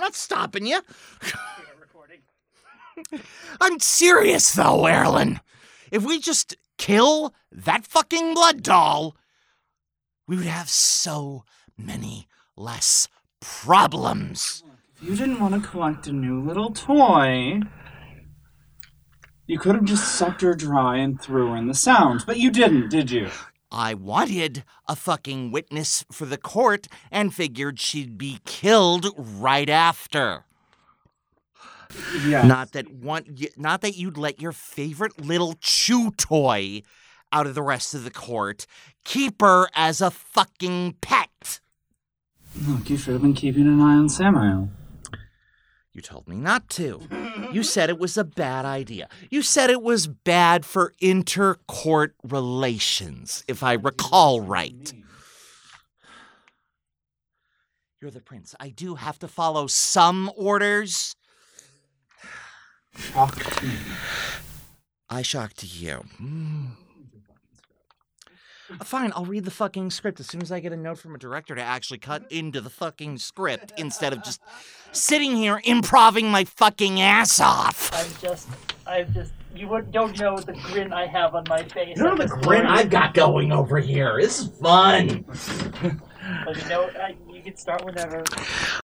not stopping you. I'm serious, though, Erlen. If we just kill that fucking blood doll, we would have so many less problems. If you didn't want to collect a new little toy, you could have just sucked her dry and threw her in the sound. But you didn't, did you? I wanted a fucking witness for the court and figured she'd be killed right after. Yes. Not that you'd let your favorite little chew toy out of the rest of the court. Keep her as a fucking pet. Look, you should have been keeping an eye on Samael. You told me not to. You said it was a bad idea. You said it was bad for inter-court relations, if I recall right. You're the prince. I do have to follow some orders. Shocked me. I shocked you. Fine, I'll read the fucking script as soon as I get a note from a director to actually cut into the fucking script instead of just sitting here improving my fucking ass off. Don't know the grin I have on my face. You know the grin I've got going over here. This is fun. Well, you can start whenever.